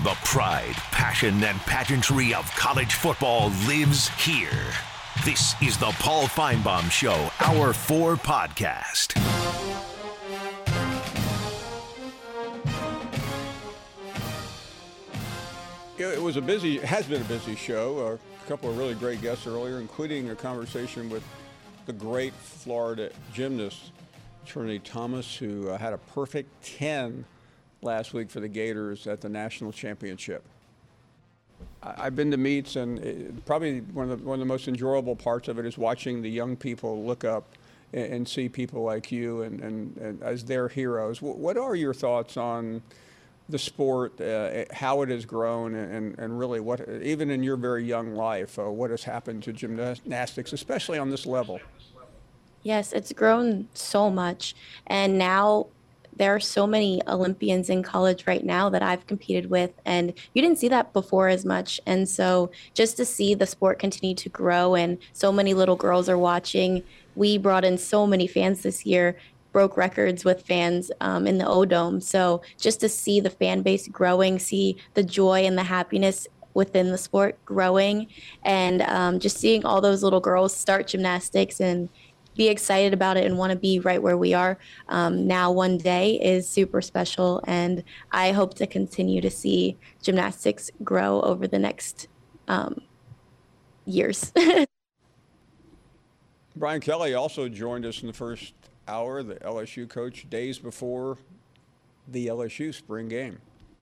The pride, passion, and pageantry of college football lives here. This is the Paul Finebaum Show, Hour 4 podcast. It has been a busy show. A couple of really great guests earlier, including a conversation with the great Florida gymnast, Trinity Thomas, who had a perfect 10 last week for the Gators at the national championship. I've been to meets, and probably one of the most enjoyable parts of it is watching the young people look up and see people like you and as their heroes. What are your thoughts on the sport, how it has grown, and really what, even in your very young life, what has happened to gymnastics, especially on this level? Yes, it's grown so much. And now there are so many Olympians in college right now that I've competed with, and you didn't see that before as much. And so just to see the sport continue to grow and so many little girls are watching, we brought in so many fans this year, broke records with fans in the O-Dome. So just to see the fan base growing, see the joy and the happiness within the sport growing, and just seeing all those little girls start gymnastics and be excited about it and want to be right where we are now one day is super special. And I hope to continue to see gymnastics grow over the next years. Brian Kelly also joined us in the first hour, the LSU coach, days before the LSU spring game.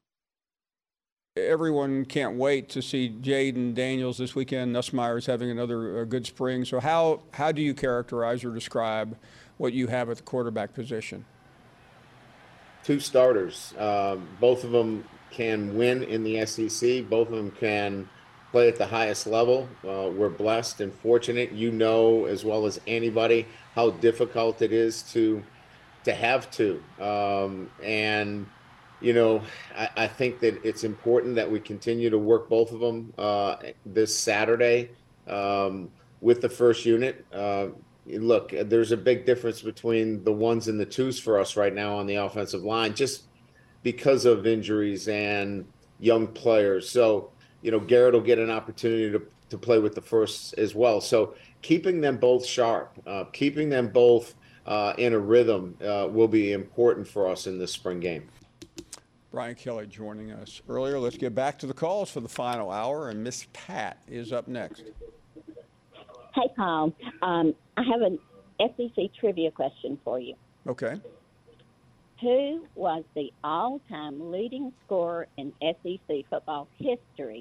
Everyone can't wait to see Jaden Daniels this weekend. Nussmeier is having another good spring. So how do you characterize or describe what you have at the quarterback position? Two starters. Both of them can win in the SEC. Both of them can play at the highest level. We're blessed and fortunate. You know as well as anybody how difficult it is to have two. And you know, I think that it's important that we continue to work both of them this Saturday with the first unit. Look, there's a big difference between the ones and the twos for us right now on the offensive line, just because of injuries and young players. So, you know, Garrett will get an opportunity to play with the firsts as well. So keeping them both sharp, keeping them both in a rhythm will be important for us in this spring game. Brian Kelly joining us earlier. Let's get back to the calls for the final hour, and Miss Pat is up next. Hey, Paul. I have an SEC trivia question for you. Okay. Who was the all-time leading scorer in SEC football history?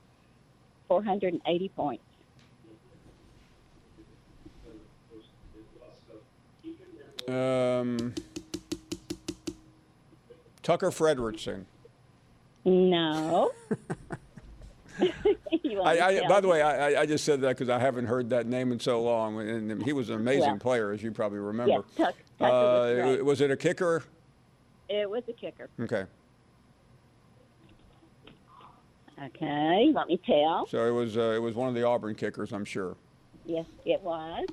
480 points. Tucker Frederickson. No. By the way, I just said that because I haven't heard that name in so long, and he was an amazing player, as you probably remember. Yes, Tucker was it a kicker? It was a kicker. Okay. Okay, let me tell. So it was one of the Auburn kickers, I'm sure. Yes, it was.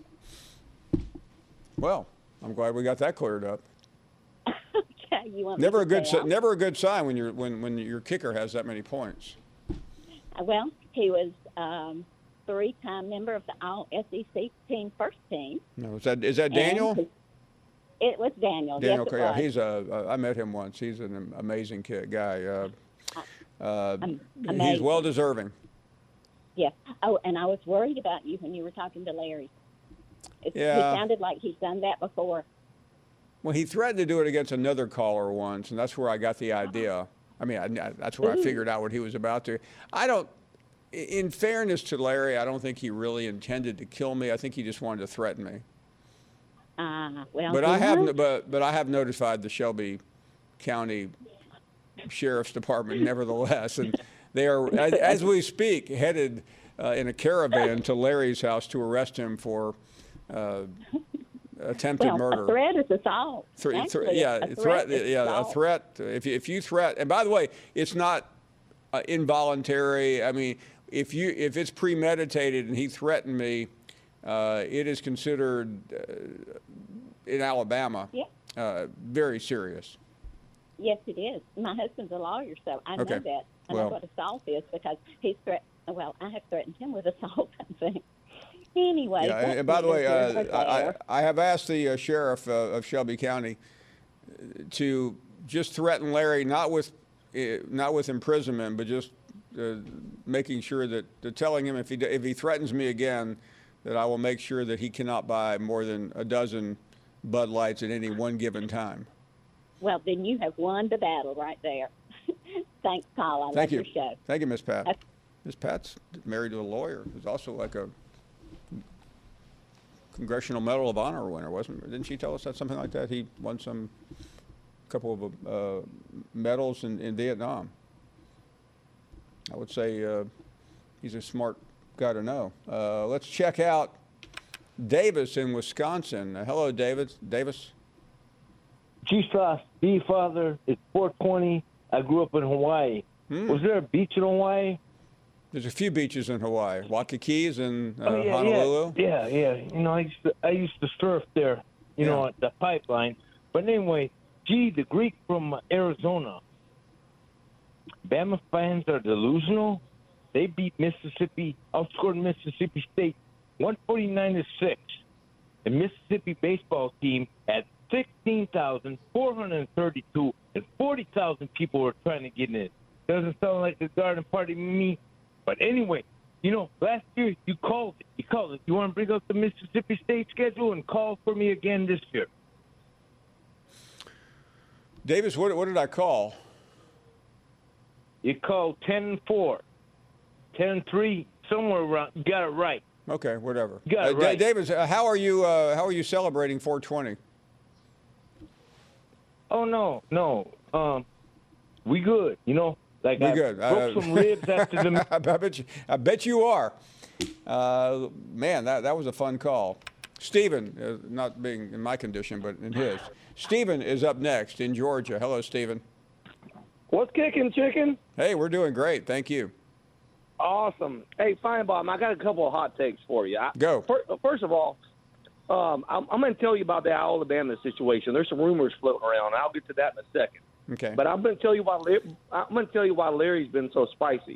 Well, I'm glad we got that cleared up. Okay, you want never me a to good tell? never a good sign when your kicker has that many points. Well, he was three-time member of the All-SEC team, first team. No, is that Daniel? It was Daniel. Daniel, yes, it yeah, was. I met him once. He's an amazing guy. Amazing. He's well deserving. Yes. Oh, and I was worried about you when you were talking to Larry. Yeah. He sounded like he'd done that before. Well, he threatened to do it against another caller once, and that's where I got the idea. I mean, that's where I figured out what he was about to. In fairness to Larry, I don't think he really intended to kill me. I think he just wanted to threaten me. Well, but I have notified the Shelby County Sheriff's Department nevertheless, and they are, as we speak, headed in a caravan to Larry's house to arrest him for attempted murder. A threat is assault. A threat. If you threat, and by the way, it's not involuntary. I mean, if it's premeditated and he threatened me, it is considered in Alabama very serious. Yes, it is. My husband's a lawyer, so I know that. I know what assault is because he's I have threatened him with assault, I think. Anyway. Yeah, and by the way, I have asked the sheriff of Shelby County to just threaten Larry, not with imprisonment, but just making sure that telling him if he threatens me again, that I will make sure that he cannot buy more than a dozen Bud Lights at any one given time. Well, then you have won the battle right there. Thanks, Paul. I love your show. Thank you, Miss Pat. Miss Pat's married to a lawyer who's also like a Congressional Medal of Honor winner, didn't she tell us that, something like that? He won couple of medals in Vietnam. I would say he's a smart guy to know. Let's check out Davis in Wisconsin. Hello, Davis. G-Stross, B-Father, it's 420. I grew up in Hawaii. Was there a beach in Hawaii? There's a few beaches in Hawaii. Waikiki and Honolulu. Yeah. You know, I used to surf there, you know, at the pipeline. But anyway, the Greek from Arizona. Bama fans are delusional. They beat Mississippi, outscored Mississippi State 149-6. The Mississippi baseball team had 16,432, and 40,000 people were trying to get in. Doesn't sound like the garden party to me. But anyway, you know, last year you called it. You want to bring up the Mississippi State schedule and call for me again this year. Davis, what did I call? You called 10-4, 10-3, somewhere around. You got it right. Okay, whatever. You got it right. Davis, how are you celebrating 420? Oh no. We good. You know, like we I good. broke some ribs after the. I bet you are. Man, that was a fun call. Stephen, not being in my condition, but in his. Stephen is up next in Georgia. Hello, Stephen. What's kicking, chicken? Hey, we're doing great. Thank you. Awesome. Hey, Feinbaum, I got a couple of hot takes for you. Go. First of all, I'm going to tell you about the Alabama situation. There's some rumors floating around. I'll get to that in a second. Okay. But I'm going to tell you why Larry's been so spicy.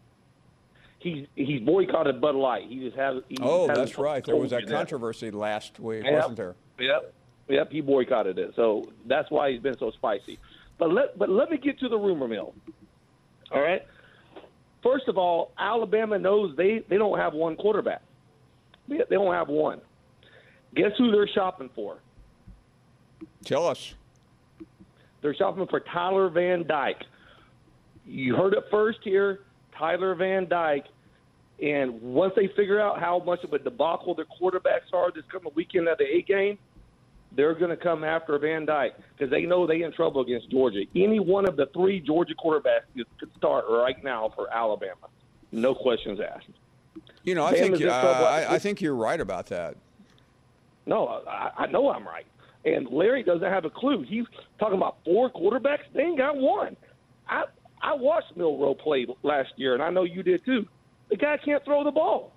He's boycotted Bud Light. That's right. There was that controversy last week, wasn't there? Yep. He boycotted it. So that's why he's been so spicy. But let me get to the rumor mill. All right. First of all, Alabama knows they don't have one quarterback. They don't have one. Guess who they're shopping for? Tell us. They're shopping for Tyler Van Dyke. You heard it first here, Tyler Van Dyke. And once they figure out how much of a debacle their quarterbacks are this coming weekend at the A game, they're going to come after Van Dyke because they know they're in trouble against Georgia. Any one of the three Georgia quarterbacks could start right now for Alabama. No questions asked. You know, I think you're right about that. No, I know I'm right. And Larry doesn't have a clue. He's talking about four quarterbacks. They ain't got one. I watched Milroe play last year, and I know you did too. The guy can't throw the ball.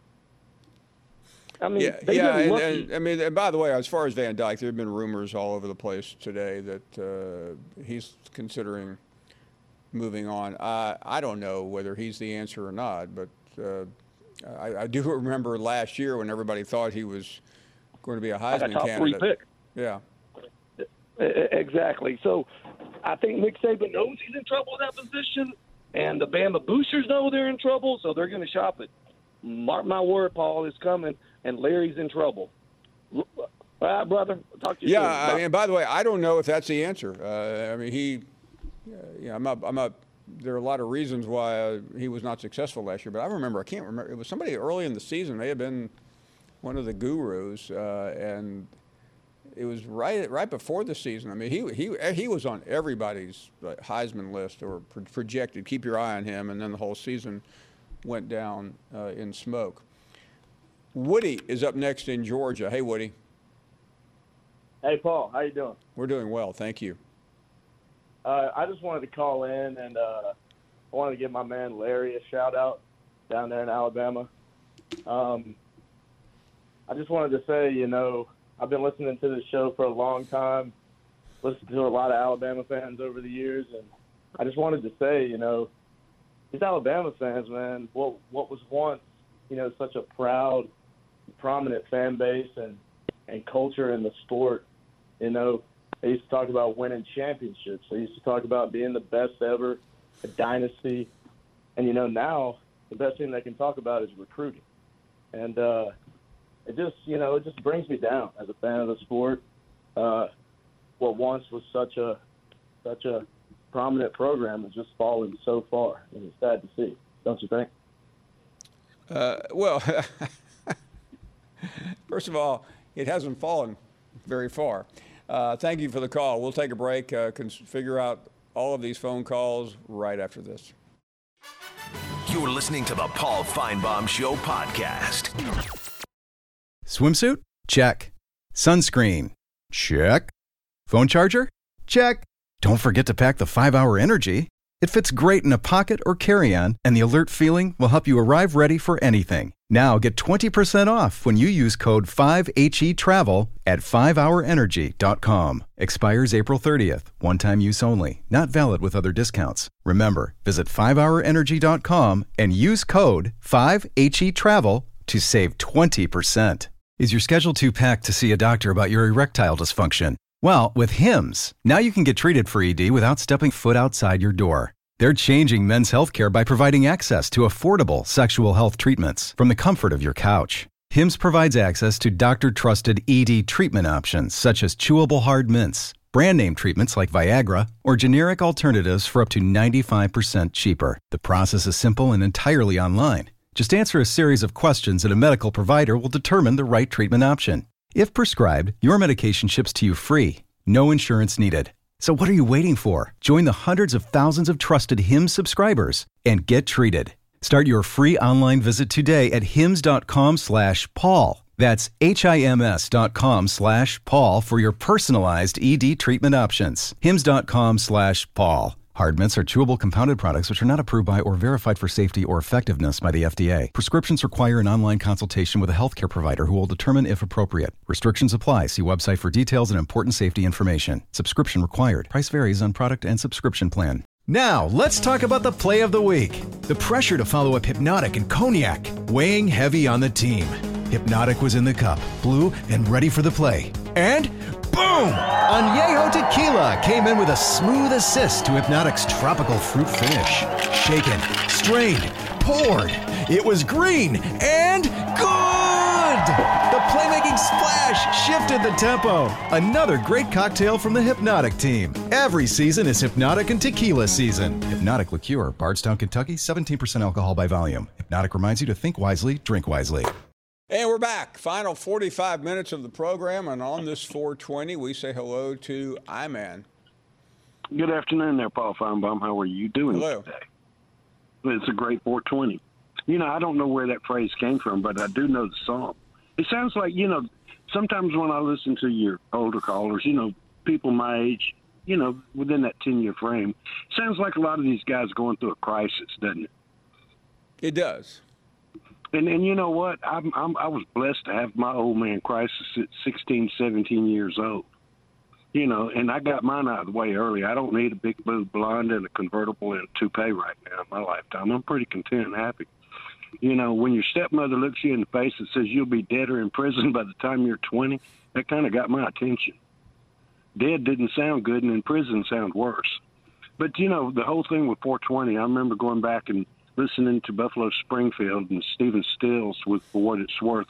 I mean, and by the way, as far as Van Dyke, there have been rumors all over the place today that he's considering moving on. I don't know whether he's the answer or not, but I do remember last year when everybody thought he was going to be a Heisman top candidate. 3 pick. Yeah. Exactly. So I think Nick Saban knows he's in trouble in that position, and the Bama boosters know they're in trouble, so they're going to shop it. Mark my word, Paul, it's coming, and Larry's in trouble. All right, brother. Talk to you soon. Yeah, I mean, by the way, I don't know if that's the answer. I mean, I'm not. There are a lot of reasons why he was not successful last year, but I can't remember. It was somebody early in the season. May have been one of the gurus, and it was right before the season. I mean, he was on everybody's Heisman list or projected. Keep your eye on him, and then the whole season went down in smoke. Woody is up next in Georgia. Hey, Woody. Hey, Paul. How you doing? We're doing well, thank you. I just wanted to call in, and I wanted to give my man Larry a shout-out down there in Alabama. I just wanted to say, you know, I've been listening to this show for a long time, listened to a lot of Alabama fans over the years, and I just wanted to say, you know, these Alabama fans, man, what was once, such a proud, prominent fan base and culture in the sport, they used to talk about winning championships. They used to talk about being the best ever, a dynasty. And, now the best thing they can talk about is recruiting. And it just brings me down as a fan of the sport. What once was such a prominent program has just fallen so far, and it's sad to see, don't you think? Well, first of all, it hasn't fallen very far. Thank you for the call. We'll take a break, can figure out all of these phone calls right after this. You're listening to the Paul Feinbaum Show podcast. Swimsuit? Check. Sunscreen? Check. Phone charger? Check. Don't forget to pack the 5-Hour Energy. It fits great in a pocket or carry-on, and the alert feeling will help you arrive ready for anything. Now get 20% off when you use code 5HETRAVEL at 5hourenergy.com. Expires April 30th. One-time use only. Not valid with other discounts. Remember, visit 5hourenergy.com and use code 5HETRAVEL to save 20%. Is your schedule too packed to see a doctor about your erectile dysfunction? Well, with Hims, now you can get treated for ED without stepping foot outside your door. They're changing men's healthcare by providing access to affordable sexual health treatments from the comfort of your couch. Hims provides access to doctor-trusted ED treatment options such as chewable hard mints, brand name treatments like Viagra, or generic alternatives for up to 95% cheaper. The process is simple and entirely online. Just answer a series of questions and a medical provider will determine the right treatment option. If prescribed, your medication ships to you free. No insurance needed. So what are you waiting for? Join the hundreds of thousands of trusted Hims subscribers and get treated. Start your free online visit today at hims.com/Paul. That's HIMS.com/Paul for your personalized ED treatment options. hims.com/Paul. Hard mints are chewable compounded products which are not approved by or verified for safety or effectiveness by the FDA. Prescriptions require an online consultation with a healthcare provider who will determine if appropriate. Restrictions apply. See website for details and important safety information. Subscription required. Price varies on product and subscription plan. Now, let's talk about the play of the week. The pressure to follow up Hypnotic and Cognac, weighing heavy on the team. Hypnotic was in the cup, blue, and ready for the play. And boom! Añejo Tequila came in with a smooth assist to Hypnotic's tropical fruit finish. Shaken, strained, poured. It was green and good! The playmaking splash shifted the tempo. Another great cocktail from the Hypnotic team. Every season is Hypnotic and Tequila season. Hypnotic Liqueur, Bardstown, Kentucky, 17% alcohol by volume. Hypnotic reminds you to think wisely, drink wisely. And we're back. Final 45 minutes of the program, and on this 420, we say hello to I-Man. Good afternoon there, Paul Feinbaum. How are you doing Hello. today? It's a great 420. I don't know where that phrase came from, but I do know the song. It sounds like, sometimes when I listen to your older callers, people my age, within that 10-year frame, it sounds like a lot of these guys going through a crisis, doesn't it? It does. And you know what? I was blessed to have my old man crisis at 16, 17 years old. And I got mine out of the way early. I don't need a big blue blonde and a convertible and a toupee right now in my lifetime. I'm pretty content and happy. When your stepmother looks you in the face and says you'll be dead or in prison by the time you're 20, that kind of got my attention. Dead didn't sound good, and in prison sound worse. But, the whole thing with 420, I remember going back and listening to Buffalo Springfield and Stephen Stills with For What It's Worth.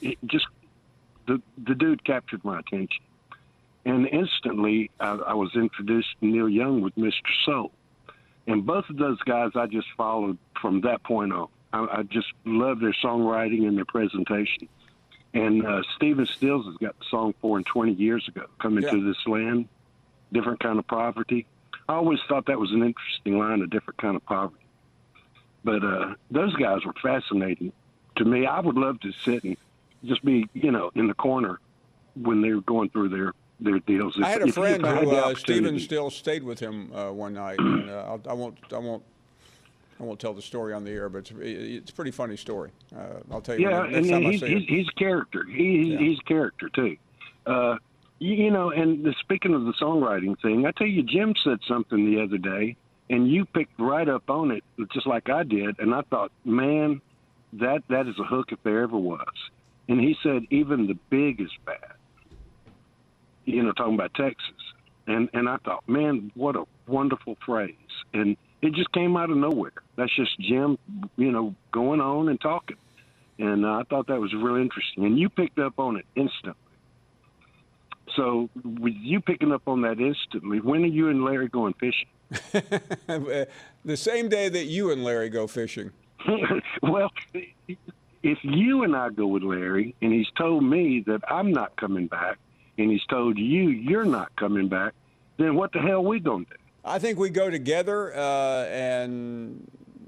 The dude captured my attention. And instantly, I was introduced to Neil Young with Mr. Soul. And both of those guys I just followed from that point on. I just love their songwriting and their presentation. And Stephen Stills has got the song 4 and 20 years ago, Coming to This Land, Different Kind of Poverty. I always thought that was an interesting line, A Different Kind of Poverty. But those guys were fascinating to me. I would love to sit and just be, in the corner when they were going through their deals. I had a friend who Stephen Stills stayed with him one night. And, I won't tell the story on the air, but it's a pretty funny story. I'll tell you. Next time I see him. He's a character. He's a character too. And speaking of the songwriting thing, I tell you, Jim said something the other day. And you picked right up on it, just like I did. And I thought, man, that is a hook if there ever was. And he said, even the big is bad. Talking about Texas. And I thought, man, what a wonderful phrase. And it just came out of nowhere. That's just Jim, going on and talking. And I thought that was really interesting. And you picked up on it instantly. So with you picking up on that instantly, when are you and Larry going fishing? The same day that you and Larry go fishing. Well, if you and I go with Larry, and he's told me that I'm not coming back, and he's told you you're not coming back, then what the hell are we going to do? I think we go together, and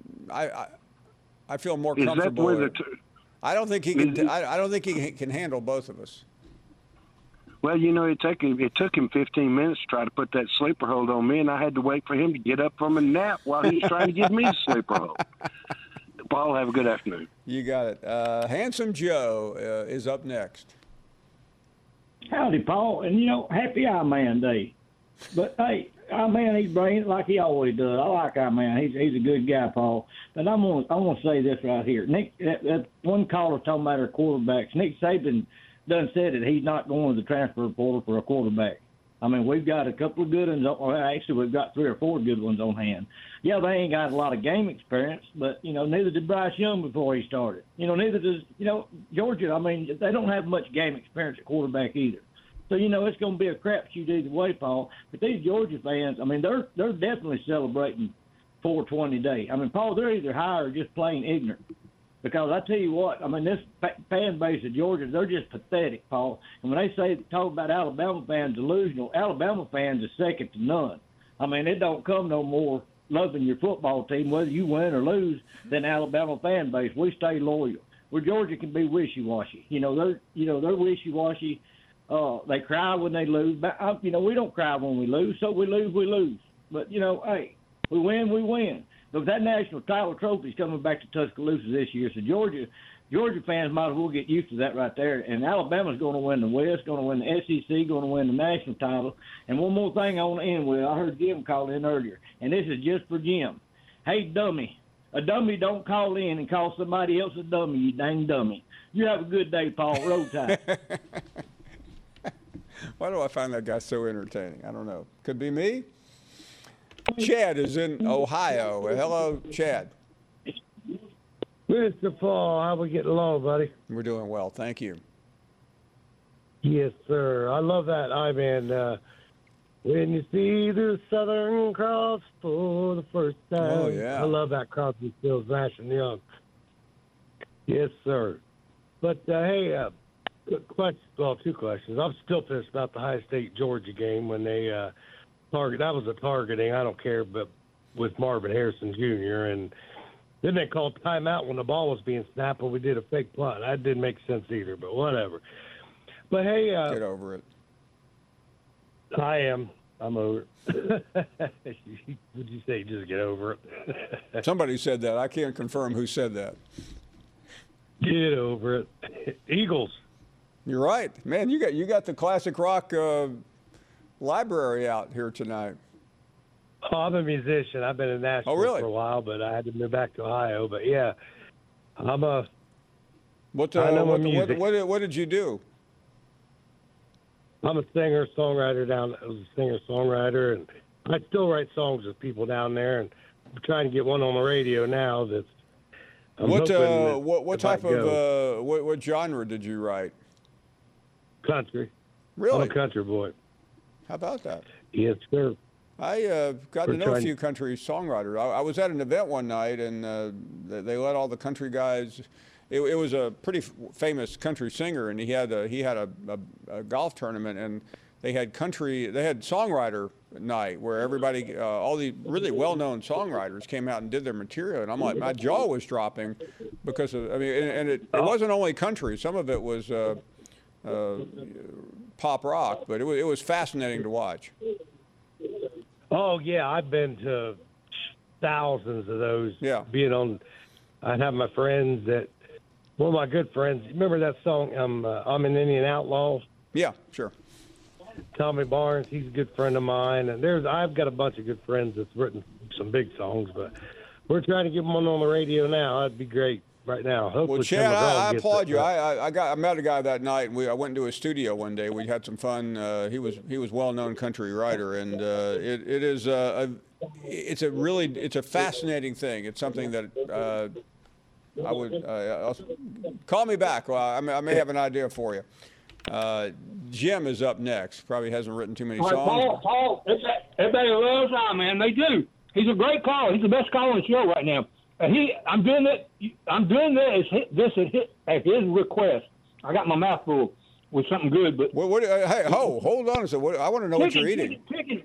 I feel more comfortable. Is that where I don't think he can. I don't think he can handle both of us. Well, it took him 15 minutes to try to put that sleeper hold on me, and I had to wait for him to get up from a nap while he was trying to give me the sleeper hold. Paul, have a good afternoon. You got it. Handsome Joe is up next. Howdy, Paul. And, happy I-Man Day. But, hey, I-Man, he's bringing it like he always does. I like I-Man. He's a good guy, Paul. But I want to say this right here. Nick, that one caller talking about our quarterbacks. Nick Saban done said that he's not going to the transfer portal for a quarterback. I mean, we've got a couple of good ones. Actually, we've got 3 or 4 good ones on hand. Yeah, they ain't got a lot of game experience, but, neither did Bryce Young before he started. Neither does, Georgia. I mean, they don't have much game experience at quarterback either. So, it's going to be a crapshoot either way, Paul. But these Georgia fans, I mean, they're definitely celebrating 420 Day. I mean, Paul, they're either high or just plain ignorant. Because I tell you what, I mean, this fan base of Georgia, they're just pathetic, Paul. And when they talk about Alabama fans delusional, Alabama fans are second to none. I mean, it don't come no more loving your football team, whether you win or lose, than Alabama fan base. We stay loyal. Where Georgia can be wishy-washy. They're wishy-washy. They cry when they lose. But, we don't cry when we lose, so we lose, we lose. But, hey, we win, we win. But that national title trophy is coming back to Tuscaloosa this year, so Georgia fans might as well get used to that right there. And Alabama's going to win the West, going to win the SEC, going to win the national title. And one more thing I want to end with. I heard Jim call in earlier, and this is just for Jim. Hey, dummy. A dummy don't call in and call somebody else a dummy, you dang dummy. You have a good day, Paul. Roll Tide. Why do I find that guy so entertaining? I don't know. Could be me. Chad is in Ohio. Hello, Chad. Mr. Paul, how we getting along, buddy? We're doing well, thank you. Yes, sir. I love that I-Man. When you see the Southern Cross for the first time. Oh, yeah. I love that Crosby, Stills, Nash and Young. Yes, sir. But, hey, two questions. I'm still pissed about the Ohio State-Georgia game when they that was a targeting, I don't care, but with Marvin Harrison Jr. And then they called timeout when the ball was being snapped and we did a fake punt. That didn't make sense either, but whatever. But, hey. Get over it. I am. I'm over it. Would you say just get over it? Somebody said that. I can't confirm who said that. Get over it. Eagles. You're right. Man, you got the classic rock library out here tonight. Oh, I'm a musician. I've been in Nashville for a while, but I had to move back to Ohio. But yeah, I'm a. What did you do? I'm a singer-songwriter I was a singer-songwriter, and I still write songs with people down there, and I'm trying to get one on the radio now. What genre did you write? Country. Really? I'm a country boy. How about that? Yes, sir. I got to know a few country songwriters. I was at an event one night, and they let all the country guys. It was a pretty famous country singer, and he had a golf tournament, and they had songwriter night where everybody, all the really well-known songwriters came out and did their material, and I'm like, my jaw was dropping because of, it wasn't only country. Some of it was pop rock, but it was fascinating to watch. Oh yeah, I've been to thousands of those. Yeah. I'd have my friends one of my good friends. Remember that song? I'm an Indian Outlaw. Yeah, sure. Tommy Barnes, he's a good friend of mine. And I've got a bunch of good friends that's written some big songs, but we're trying to get one on the radio now. That'd be great right now. Hopefully, well, Chad, I applaud you. I met a guy that night, and I went into his studio one day. We had some fun. He was a well-known country writer, and it's a fascinating thing. It's something that I would call me back. Well, I may have an idea for you. Jim is up next. Probably hasn't written too many songs. Paul, everybody loves him, man. They do. He's a great caller. He's the best caller on the show right now. I'm doing this at his request. I got my mouth full with something good, but hey, hold on a second. I want to know what you're eating.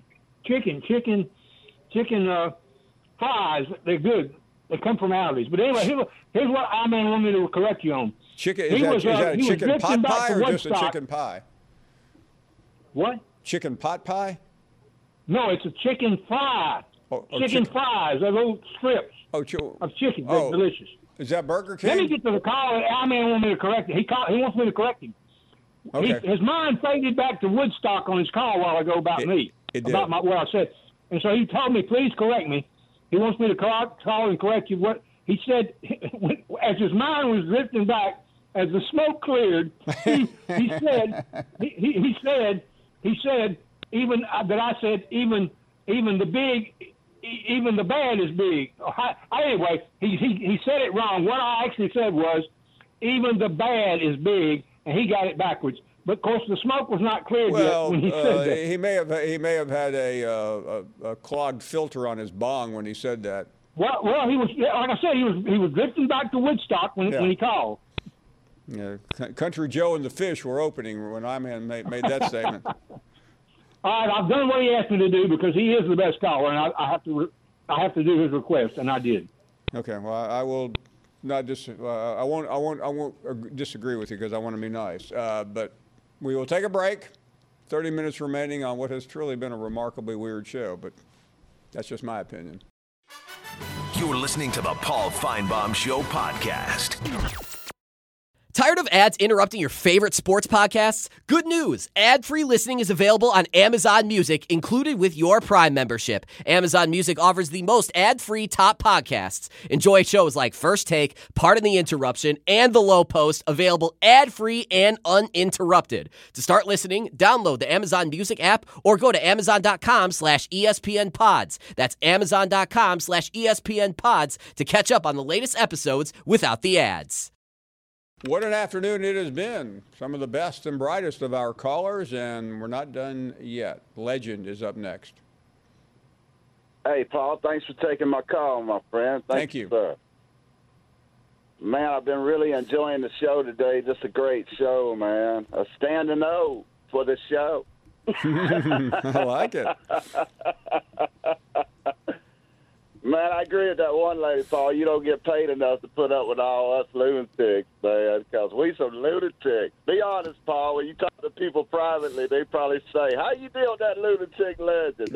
Chicken fries. They're good. They come from Aldi's. But anyway, here's what I want me to correct you on. Chicken is that a chicken pot pie or just a chicken pie? What? Chicken pot pie? No, it's a chicken fry. Chicken fries. They're little strips of chicken. They're delicious. Is that Burger King? Let me get to the call. Our man wants me to correct it. He wants me to correct him. Okay. His mind faded back to Woodstock on his call a while ago about me. It did. About what I said. And so he told me, please correct me. He wants me to call and correct you. What he said, as his mind was drifting back, as the smoke cleared, he said, even the bad is big. Anyway, he said it wrong. What I actually said was, even the bad is big, and he got it backwards. But of course, the smoke was not cleared yet when he said that. He may have had a clogged filter on his bong when he said that. Well, he was, like I said, he was drifting back to Woodstock when he called. Yeah, Country Joe and the Fish were opening when I made that statement. All right, I've done what he asked me to do because he is the best caller, and I have to do his request, and I did. Okay, well, I will not I won't disagree with you because I want to be nice. But we will take a break. 30 minutes remaining on what has truly been a remarkably weird show, but that's just my opinion. You're listening to the Paul Feinbaum Show podcast. Tired of ads interrupting your favorite sports podcasts? Good news! Ad-free listening is available on Amazon Music, included with your Prime membership. Amazon Music offers the most ad-free top podcasts. Enjoy shows like First Take, Pardon the Interruption, and The Low Post, available ad-free and uninterrupted. To start listening, download the Amazon Music app or go to amazon.com/ESPNpods. That's amazon.com/ESPNpods to catch up on the latest episodes without the ads. What an afternoon it has been. Some of the best and brightest of our callers, and we're not done yet. Legend is up next. Hey, Paul, thanks for taking my call, my friend. Thank you. Sir. Man, I've been really enjoying the show today. Just a great show, man. A standing O for the show. I like it. Man, I agree with that one lady, Paul. You don't get paid enough to put up with all us lunatics, man, because we some lunatics. Be honest, Paul. When you talk to people privately, they probably say, how you deal with that lunatic legend?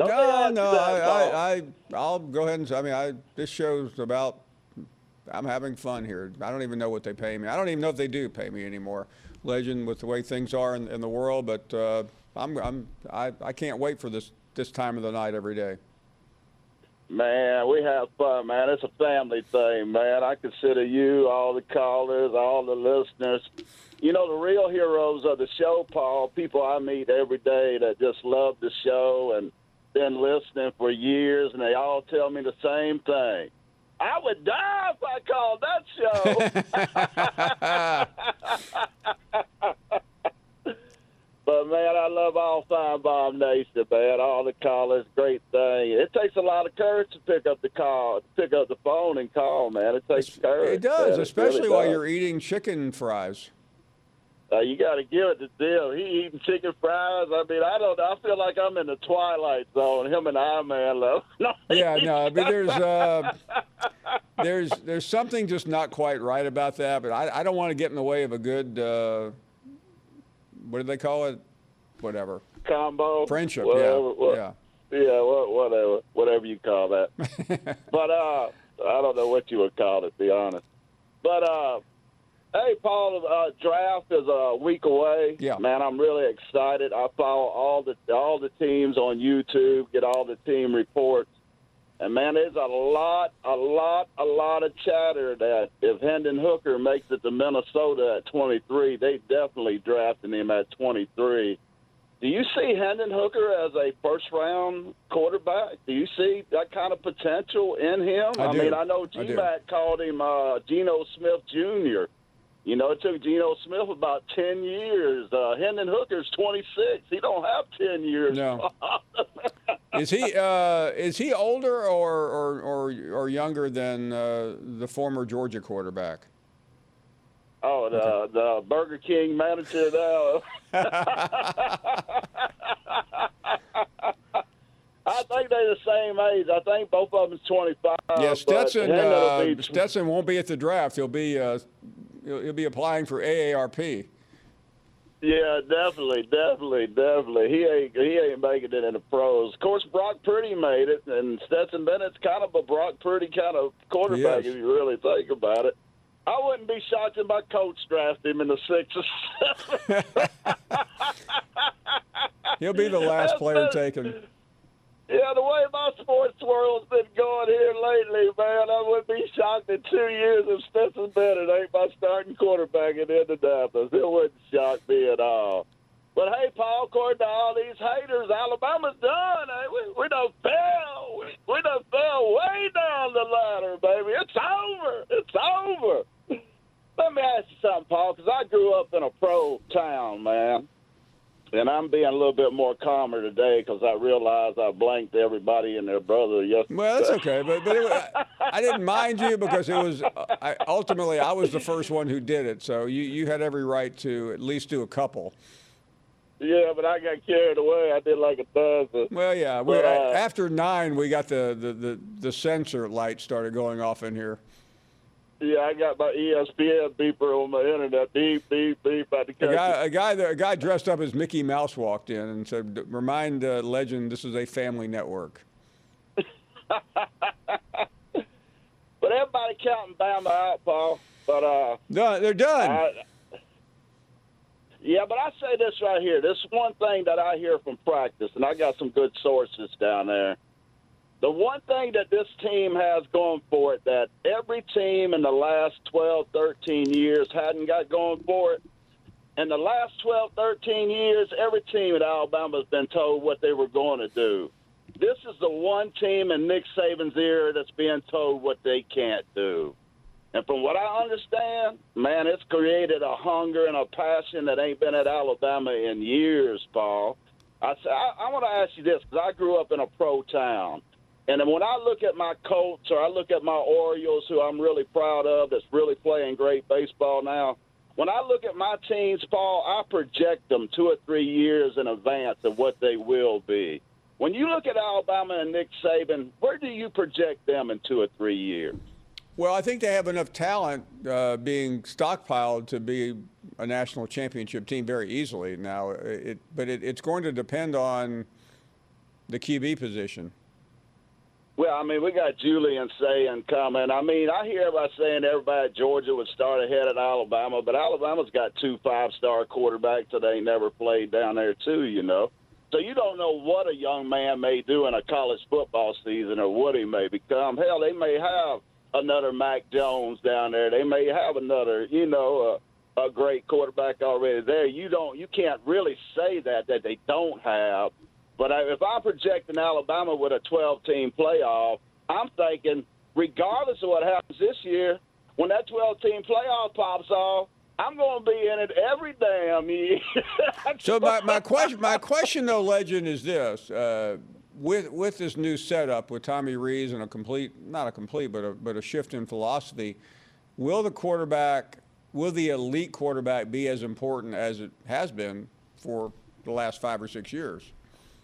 I'll go ahead and say, this show's about, I'm having fun here. I don't even know what they pay me. I don't even know if they do pay me anymore. Legend with the way things are in the world, but I can't wait for this time of the night every day. Man, we have fun, man. It's a family thing, man. I consider you, all the callers, all the listeners. You know, the real heroes of the show, Paul, people I meet every day that just love the show and been listening for years, and they all tell me the same thing. I would die if I called that show. But, man, I love all Feinbaum Nation, man. All the callers, great thing. It takes a lot of courage to pick up the phone and call, man. It takes courage. It does, man. especially while you're eating chicken fries. You got to give it the deal. He eating chicken fries. I mean, I don't know. I feel like I'm in the Twilight Zone. Him and I, man, love. Yeah, no. I mean, there's something just not quite right about that. But I don't want to get in the way of a good. What do they call it? Whatever. Combo. Friendship. Whatever you call that. But I don't know what you would call it, to be honest. But Hey, Paul, draft is a week away. Yeah. Man, I'm really excited. I follow all the teams on YouTube, get all the team reports. And, man, there's a lot of chatter that if Hendon Hooker makes it to Minnesota at 23, they definitely drafted him at 23. Do you see Hendon Hooker as a first-round quarterback? Do you see that kind of potential in him? I do. mean, I know G-Mac called him Geno Smith Jr. You know, it took Geno Smith about 10 years. Hendon Hooker's 26. He don't have 10 years. No. Is he older or younger than the former Georgia quarterback? Oh, the Burger King manager now. I think they're the same age. I think both of them's 25. Yeah, Stetson won't be at the draft. He'll be applying for AARP. Yeah, definitely. He ain't making it in the pros. Of course, Brock Purdy made it, and Stetson Bennett's kind of a Brock Purdy kind of quarterback if you really think about it. I wouldn't be shocked if my coach drafted him in the 6th or 7th. He'll be the last player taken. Yeah, the way my sports world's been going here lately, man, I wouldn't be shocked in 2 years if Stetson Bennett ain't my starting quarterback in Indianapolis. It wouldn't shock me at all. But, hey, Paul, according to all these haters, Alabama's done. We done fell. We done fell way down the ladder, baby. It's over. It's over. Let me ask you something, Paul, because I grew up in a pro town, man. And I'm being a little bit more calmer today because I realized I blanked everybody and their brother yesterday. Well, that's okay, but I didn't mind you because it was ultimately I was the first one who did it, so you had every right to at least do a couple. Yeah, but I got carried away. I did like a dozen. Well, yeah. After 9, we got the sensor light started going off in here. Yeah, I got my ESPN beeper on my internet. Beep, beep, beep. A guy dressed up as Mickey Mouse walked in and said, "Remind Legend, this is a family network." But everybody counting Bama out, Paul. But no, they're done. Yeah, but I say this right here. This is one thing that I hear from practice, and I got some good sources down there. The one thing that this team has going for it that every team in the last 12, 13 years hadn't got going for it, in the last 12, 13 years, every team at Alabama has been told what they were going to do. This is the one team in Nick Saban's era that's being told what they can't do. And from what I understand, man, it's created a hunger and a passion that ain't been at Alabama in years, Paul. I want to ask you this, because I grew up in a pro town. And then when I look at my Colts or I look at my Orioles, who I'm really proud of, that's really playing great baseball now, when I look at my teams, Paul, I project them 2 or 3 years in advance of what they will be. When you look at Alabama and Nick Saban, where do you project them in 2 or 3 years? Well, I think they have enough talent being stockpiled to be a national championship team very easily now. But it's going to depend on the QB position. Well, I mean, we got Julian saying coming. I mean, I hear everybody saying everybody at Georgia would start ahead at Alabama, but Alabama's got 2 5-star quarterbacks that ain't never played down there too, you know. So you don't know what a young man may do in a college football season or what he may become. Hell, they may have another Mac Jones down there. They may have another, a great quarterback already there. You can't really say that they don't have. But if I'm projecting Alabama with a 12-team playoff, I'm thinking, regardless of what happens this year, when that 12-team playoff pops off, I'm going to be in it every damn year. So my question though, Legend, is this: with this new setup with Tommy Rees and but a shift in philosophy, will the elite quarterback be as important as it has been for the last 5 or 6 years?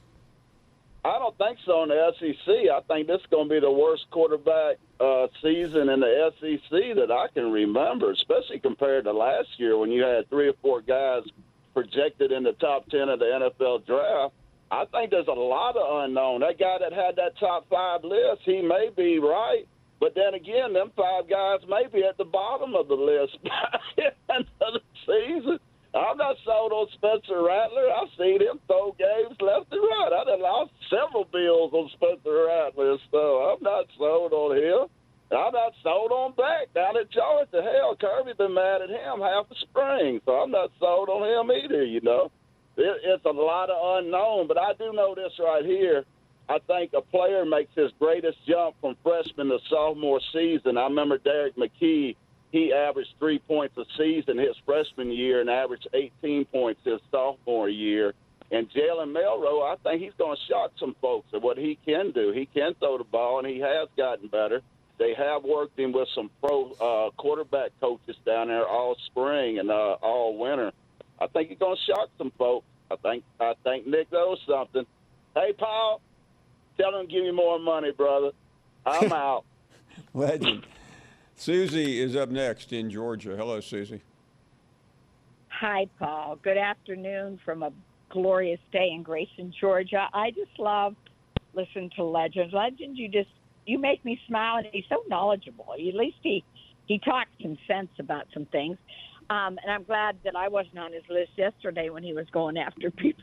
I don't think so in the SEC. I think this is going to be the worst quarterback season in the SEC that I can remember, especially compared to last year when you had 3 or 4 guys projected in the top 10 of the NFL draft. I think there's a lot of unknown. That guy that had that top 5 list, he may be right, But then again, them 5 guys may be at the bottom of the list by the end of the season. I'm not sold on Spencer Rattler. I've seen him throw games left and right. I done lost several bills on Spencer Rattler, so I'm not sold on him. I'm not sold on Beck down at Georgia. Hell, Kirby been mad at him half the spring, so I'm not sold on him either, you know. It's a lot of unknown, but I do know this right here. I think a player makes his greatest jump from freshman to sophomore season. I remember Derek McKee, he averaged 3 points a season his freshman year and averaged 18 points his sophomore year. And Jalen Milroe, I think he's going to shock some folks at what he can do. He can throw the ball, and he has gotten better. They have worked him with some pro quarterback coaches down there all spring and all winter. I think he's going to shock some folks. I think Nick knows something. Hey, Paul, tell him to give me more money, brother. I'm out. Legend. Susie is up next in Georgia. Hello, Susie. Hi, Paul. Good afternoon from a glorious day in Grayson, Georgia. I just love listening to Legend. Legend, you make me smile, and he's so knowledgeable. At least he talks some sense about some things. And I'm glad that I wasn't on his list yesterday when he was going after people.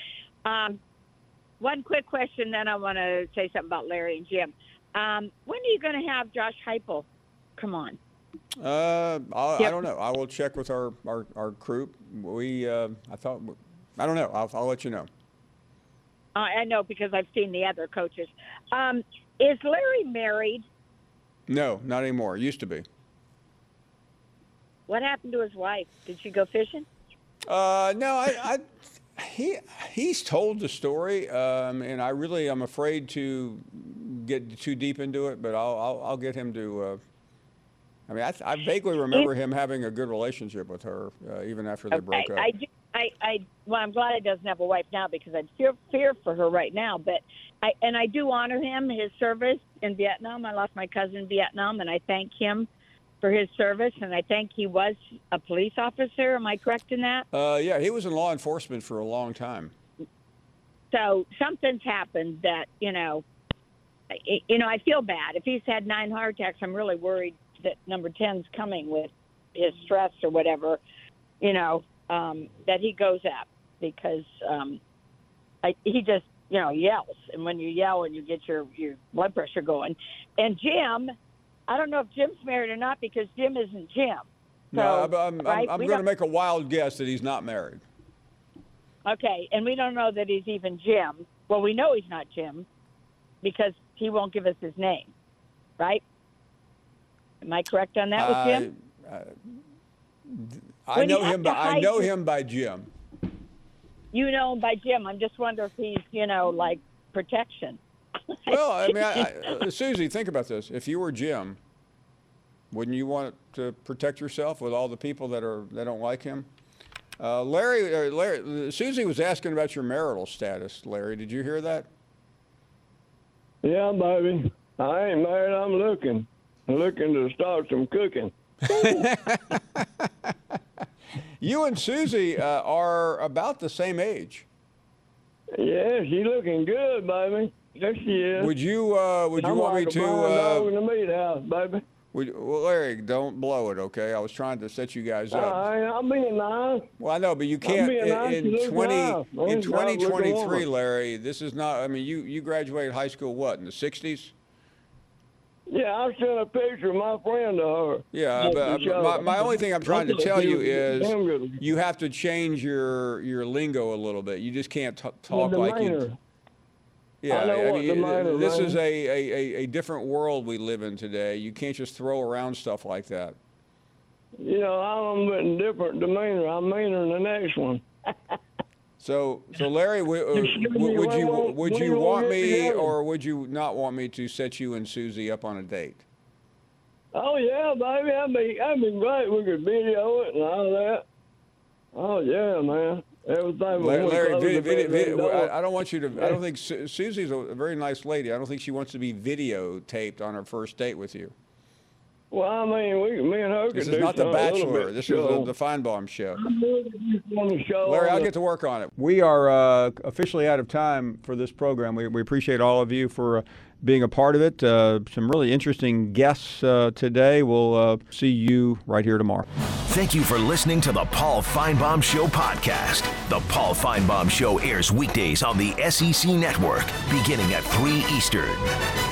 One quick question, then I want to say something about Larry and Jim. When are you going to have Josh Heupel come on? I don't know. I will check with our group. I don't know. I'll let you know. I know because I've seen the other coaches. Is Larry married? No, not anymore. Used to be. What happened to his wife? Did she go fishing? No, he's told the story, and I'm afraid to get too deep into it. But I'll get him to. I vaguely remember him having a good relationship with her, even after they broke up. Well, I'm glad he doesn't have a wife now because I'd fear for her right now. But I do honor him, his service in Vietnam. I lost my cousin in Vietnam, and I thank him for his service, and I think he was a police officer. Am I correct in that? Yeah, he was in law enforcement for a long time. So something's happened that, I feel bad. If he's had 9 heart attacks, I'm really worried that number 10's coming with his stress or whatever, that he goes up because he just, yells. And when you yell and you get your blood pressure going. And Jim, I don't know if Jim's married or not because Jim isn't Jim. So, no, I'm going to make a wild guess that he's not married. Okay, and we don't know that he's even Jim. Well, we know he's not Jim because he won't give us his name, right? Am I correct on that with Jim? I know him by Jim. You know him by Jim. I'm just wondering if he's, like protection. Well, Susie, think about this. If you were Jim, wouldn't you want to protect yourself with all the people that don't like him? Larry, Susie was asking about your marital status. Larry, did you hear that? Yeah, baby. I ain't married. I'm looking to start some cooking. You and Susie are about the same age. Yeah, she's looking good, baby. There she is. Would you want me to? Dog in the meat house, baby. Well, Larry, don't blow it, okay? I was trying to set you guys up. I'm being nice. Well, I know, but you can't. In 2023, Larry, this is not. I mean, you graduated high school what, in the 60s? Yeah, I sent a picture of my friend to her. Yeah, but my only thing I'm trying to tell you is you have to change your lingo a little bit. You just can't talk like you. Yeah, this is a different world we live in today. You can't just throw around stuff like that. I'm in different demeanor. I'm meaner than the next one. So Larry, would you want me or would you not want me to set you and Susie up on a date? Oh yeah, baby, that'd be great. We could video it and all that. Oh yeah, man. Everything. Larry, I don't want you to. I don't think Susie's a very nice lady. I don't think she wants to be videotaped on her first date with you. Well, I mean, me and her. This is not The Bachelor. This is the Feinbaum show. Larry, I'll get to work on it. We are officially out of time for this program. We appreciate all of you for being a part of it. Some really interesting guests today. We'll see you right here tomorrow. Thank you for listening to the Paul Finebaum Show podcast. The Paul Finebaum Show airs weekdays on the SEC Network, beginning at 3 Eastern.